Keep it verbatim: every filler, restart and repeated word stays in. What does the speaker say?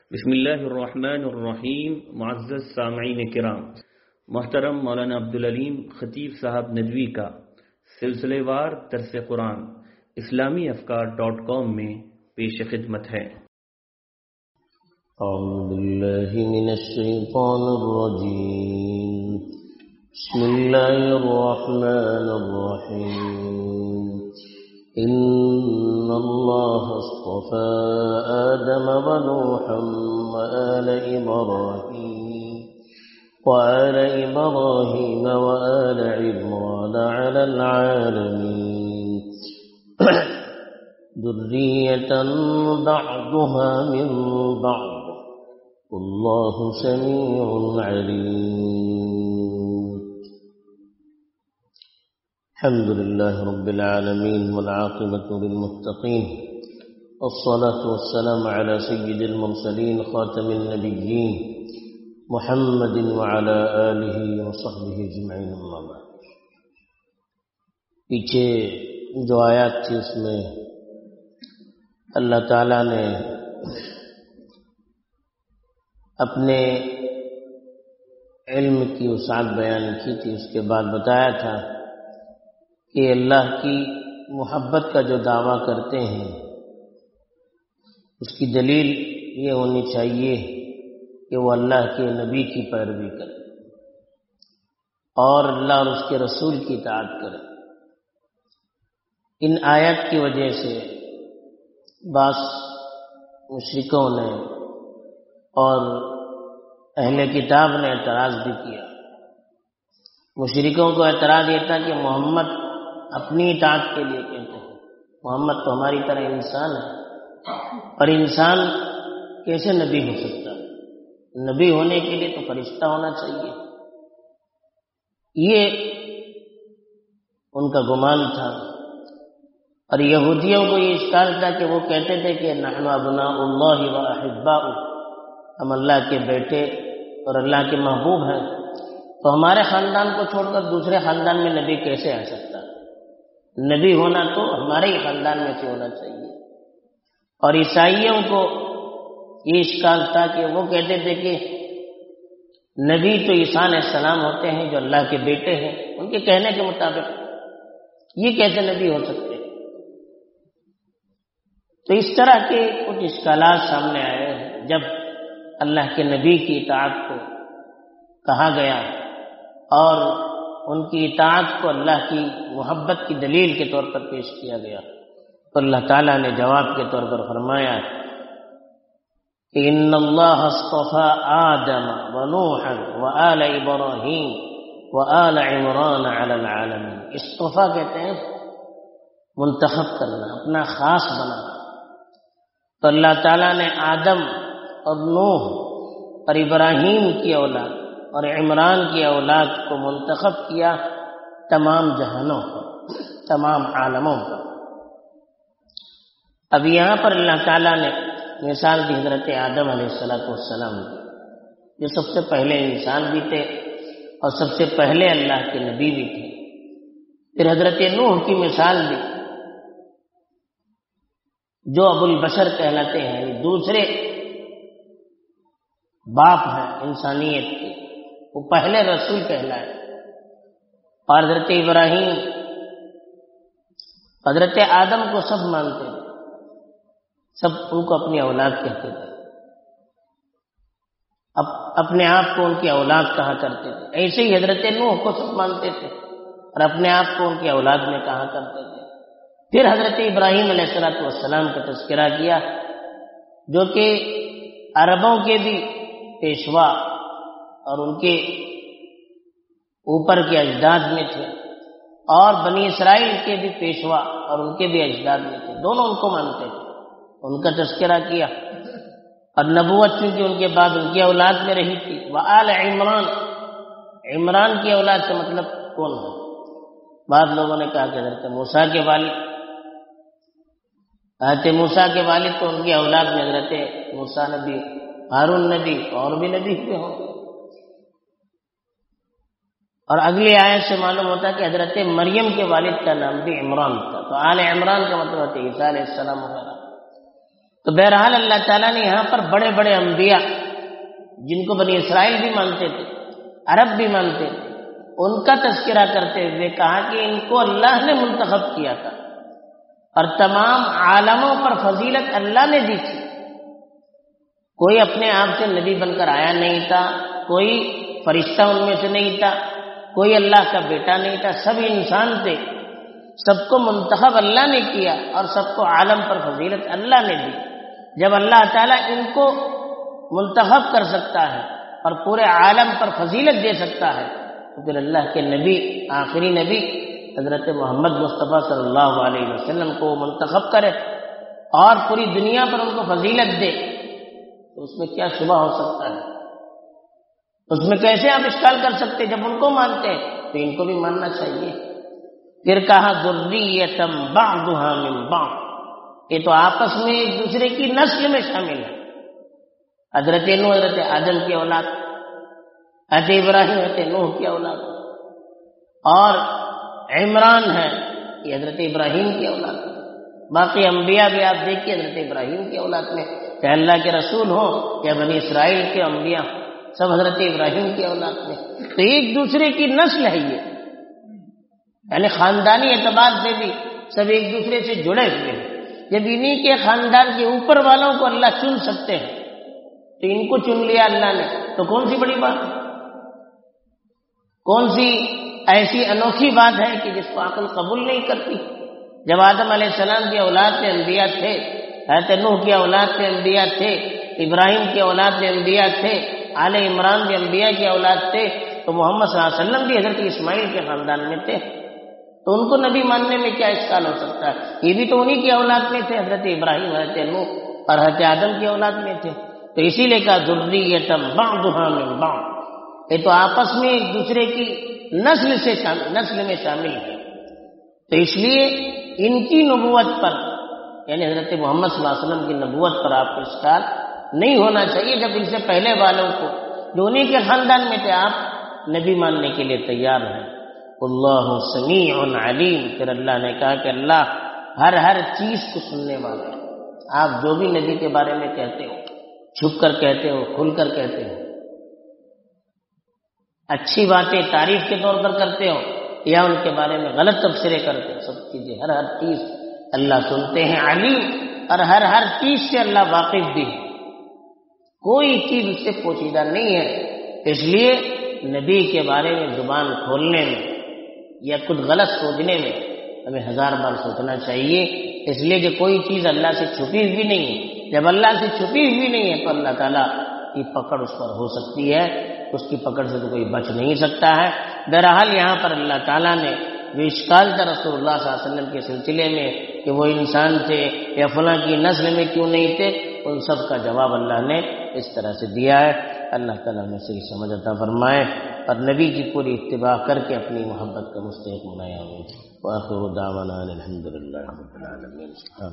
بسم اللہ الرحمن الرحیم. معزز سامعین کرام، محترم مولانا عبدالعلیم خطیب صاحب ندوی کا سلسلے وار درس قرآن اسلامی افکار ڈاٹ کام میں پیش خدمت ہے. اعوذ باللہ من الشیطان الرجیم. بسم اللہ الرحمن الرحیم. ان اللہ اصطفى آدم ونوحا وآل إبراهيم وآل إبراهيم وآل عمران على العالمين ذرية بعضها من بعض والله سميع عليم. الحمد لله رب العالمين والعاقبة للمتقين والصلاة والسلام على سيد المرسلين خاتم النبيين محمد وعلى آله وصحبه اجمعين. اما بعد. پیچھے جو آیات تھی اس میں اللہ تعالیٰ نے اپنے علم کی وسعت بیان کی تھی. اس کے بعد بتایا تھا کہ اللہ کی محبت کا جو دعویٰ کرتے ہیں اس کی دلیل یہ ہونی چاہیے کہ وہ اللہ کے نبی کی پیروی کرے اور اللہ اور اس کے رسول کی اطاعت کرے. ان آیات کی وجہ سے بعض مشرکوں نے اور اہل کتاب نے اعتراض بھی کیا. مشرکوں کو اعتراض یہ تھا کہ محمد اپنی اطاعت کے لیے کہتے ہیں. محمد تو ہماری طرح انسان ہے اور انسان کیسے نبی ہو سکتا ہے؟ نبی ہونے کے لیے تو فرشتہ ہونا چاہیے. یہ ان کا گمان تھا. اور یہودیوں کو یہ اشکال تھا کہ وہ کہتے تھے کہ نحن ابناء اللہ و احباؤہ، ہم اللہ کے بیٹے اور اللہ کے محبوب ہیں، تو ہمارے خاندان کو چھوڑ کر دوسرے خاندان میں نبی کیسے آ سکتا ہے؟ نبی ہونا تو ہمارے ہی خاندان میں سے ہونا چاہیے. اور عیسائیوں کو یہ اشکال تھا کہ وہ کہتے تھے کہ نبی تو عیسیٰ علیہ السلام ہوتے ہیں جو اللہ کے بیٹے ہیں، ان کے کہنے کے مطابق یہ کیسے نبی ہو سکتے ہیں؟ تو اس طرح کے کچھ اشکالات سامنے آئے ہیں. جب اللہ کے نبی کی اطاعت کو کہا گیا اور ان کی اطاعت کو اللہ کی محبت کی دلیل کے طور پر پیش کیا گیا تو اللہ تعالیٰ نے جواب کے طور پر فرمایا کہ ان اللہ اصطفى آدم ونوحا وآل ابراہیم وآل عمران علی العالمین. اصطفیٰ کہتے ہیں منتخب کرنا، اپنا خاص بنانا. تو اللہ تعالیٰ نے آدم اور نوح اور ابراہیم کی اولاد اور عمران کی اولاد کو منتخب کیا تمام جہانوں پر، تمام عالموں پر. اب یہاں پر اللہ تعالیٰ نے مثال دی حضرت آدم علیہ السلام کی، جو سب سے پہلے انسان بھی تھے اور سب سے پہلے اللہ کے نبی بھی تھے. پھر حضرت نوح کی مثال دی جو ابو البشر کہلاتے ہیں، دوسرے باپ ہیں انسانیت کے، وہ پہلے رسول کہلائے. اور حضرت ابراہیم حضرت آدم کو سب مانتے تھے، سب ان کو اپنی اولاد کہتے تھے، اب اپنے آپ کو ان کی اولاد کہا کرتے تھے. ایسے ہی حضرت نوح کو سب مانتے تھے اور اپنے آپ کو ان کی اولاد میں کہا کرتے تھے. پھر حضرت ابراہیم علیہ الصلوۃ والسلام کا تذکرہ کیا جو کہ عربوں کے بھی پیشوا اور ان کے اوپر کے اجداد میں تھے اور بنی اسرائیل کے بھی پیشوا اور ان کے بھی اجداد میں تھے. دونوں ان کو مانتے تھے، ان کا تذکرہ کیا. اور نبوت چونکہ ان کے بعد ان کی اولاد میں رہی تھی. وآل عمران، عمران کی اولاد سے مطلب کون ہے؟ بعض لوگوں نے کہا کہ حضرت موسیٰ کے والد، حضرت موسیٰ کے والد تو ان کی اولاد میں حضرت موسیٰ نبی، ہارون نبی اور بھی نبی ہوئے ہوں. اور اگلی آیت سے معلوم ہوتا ہے کہ حضرت مریم کے والد کا نام بھی عمران تھا. تو آل عمران کا مطلب ہوتا ہے عیسیٰ علیہ السلام وغیرہ. تو بہرحال اللہ تعالیٰ نے یہاں پر بڑے بڑے انبیاء جن کو بنی اسرائیل بھی مانتے تھے، عرب بھی مانتے تھے، ان کا تذکرہ کرتے ہوئے کہا کہ ان کو اللہ نے منتخب کیا تھا اور تمام عالموں پر فضیلت اللہ نے دی تھی۔ کوئی اپنے آپ سے نبی بن کر آیا نہیں تھا، کوئی فرشتہ ان میں سے نہیں تھا، کوئی اللہ کا بیٹا نہیں تھا، سب انسان تھے، سب کو منتخب اللہ نے کیا اور سب کو عالم پر فضیلت اللہ نے دی۔ جب اللہ تعالیٰ ان کو منتخب کر سکتا ہے اور پورے عالم پر فضیلت دے سکتا ہے تو پھر اللہ کے نبی، آخری نبی حضرت محمد مصطفیٰ صلی اللہ علیہ وسلم کو منتخب کرے اور پوری دنیا پر ان کو فضیلت دے تو اس میں کیا شبہ ہو سکتا ہے؟ اس میں کیسے آپ اشکال کر سکتے؟ جب ان کو مانتے ہیں تو ان کو بھی ماننا چاہیے۔ پھر کہا ذریۃ بعضھا من بعض، یہ تو آپس میں ایک دوسرے کی نسل میں شامل ہے۔ حضرت نوح حضرت آدم کی اولاد، حضرت ابراہیم حضرت نوح کی اولاد، اور عمران ہے یہ حضرت ابراہیم کی اولاد، باقی انبیاء بھی آپ دیکھیے حضرت ابراہیم کی اولاد میں، چاہے اللہ کے رسول ہوں یا بنی اسرائیل کے انبیاء سب حضرت ابراہیم کی اولاد میں، تو ایک دوسرے کی نسل ہے یہ، یعنی خاندانی اعتبار سے بھی سب ایک دوسرے سے جڑے ہوئے ہیں۔ جب انہی کے خاندان کے اوپر والوں کو اللہ چن سکتے ہیں تو ان کو چن لیا اللہ نے، تو کون سی بڑی بات ہے؟ کون سی ایسی انوکھی بات ہے کہ جس کو عقل قبول نہیں کرتی؟ جب آدم علیہ السلام کی اولاد سے انبیاء تھے، حضرت نوح کی اولاد سے انبیاء تھے، ابراہیم کی اولاد سے انبیاء تھے، آل عمران بھی انبیاء کی اولاد تھے، تو محمد صلی اللہ علیہ وسلم بھی حضرت اسماعیل کے خاندان میں تھے، تو ان کو نبی ماننے میں کیا اشکال ہو سکتا ہے؟ یہ بھی تو انہی کی اولاد میں تھے، حضرت ابراہیم، حضرت نوح اور حضرت آدم کی اولاد میں تھے، تو اسی لیے کہا ذریۃ بعضھا من بعض، یہ تو آپس میں ایک دوسرے کی نسل سے شامل نسل میں شامل ہے۔ تو اس لیے ان کی نبوت پر، یعنی حضرت محمد صلی اللہ علیہ وسلم کی نبوت پر آپ کو اشکال نہیں ہونا چاہیے جب ان سے پہلے والوں کو جو انہی کے خاندان میں تھے آپ نبی ماننے کے لیے تیار ہیں۔ اللہ سمیع علیم، پھر اللہ نے کہا کہ اللہ ہر ہر چیز کو سننے والا ہے۔ آپ جو بھی نبی کے بارے میں کہتے ہو، چھپ کر کہتے ہو، کھل کر کہتے ہو، اچھی باتیں تعریف کے طور پر کرتے ہو یا ان کے بارے میں غلط تبصرے کرتے ہو، سب چیزیں ہر ہر چیز اللہ سنتے ہیں، علیم، اور ہر ہر چیز سے اللہ واقف بھی ہے، کوئی چیز اس سے پوشیدہ نہیں ہے۔ اس لیے نبی کے بارے میں زبان کھولنے میں یا کچھ غلط سوچنے میں ہمیں ہزار بار سوچنا چاہیے، اس لیے کہ کوئی چیز اللہ سے چھپی ہوئی نہیں ہے۔ جب اللہ سے چھپی ہوئی نہیں ہے تو اللہ تعالیٰ کی پکڑ اس پر ہو سکتی ہے، اس کی پکڑ سے تو کوئی بچ نہیں سکتا ہے۔ بہرحال یہاں پر اللہ تعالیٰ نے جو اشکال تھا رسول اللہ صلی اللہ علیہ وسلم کے سلسلے میں کہ وہ انسان تھے یا فلاں کی نسل میں کیوں نہیں تھے، ان سب کا جواب اللہ نے اس طرح سے دیا ہے۔ اللہ تعالیٰ نے صحیح سمجھ عطا فرمائے اور نبی کی پوری اتباع کر کے اپنی محبت کا مستحق بنایا ہو۔ وآخر دعوانا الحمد للہ رب العالمین۔